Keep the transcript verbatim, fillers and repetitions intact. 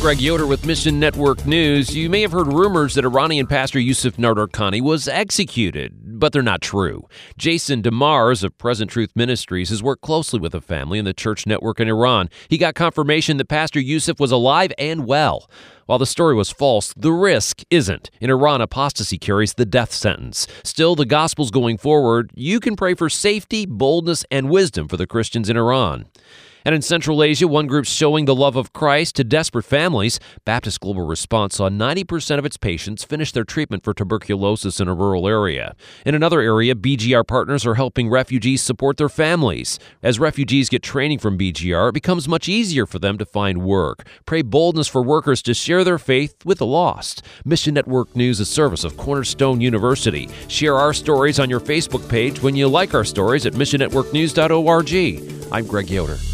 Greg Yoder with Mission Network News. You may have heard rumors that Iranian pastor Yusuf Nadarkhani was executed, but they're not true. Jason DeMars of Present Truth Ministries has worked closely with the family and the church network in Iran. He got confirmation that Pastor Yusuf was alive and well. While the story was false, the risk isn't. In Iran, apostasy carries the death sentence. Still, the gospel's going forward. You can pray for safety, boldness, and wisdom for the Christians in Iran. And in Central Asia, one group's showing the love of Christ to desperate families. Baptist Global Response saw ninety percent of its patients finish their treatment for tuberculosis in a rural area. In another area, B G R partners are helping refugees support their families. As refugees get training from B G R, it becomes much easier for them to find work. Pray boldness for workers to share their faith with the lost. Mission Network News, a service of Cornerstone University. Share our stories on your Facebook page when you like our stories at mission network news dot org. I'm Greg Yoder.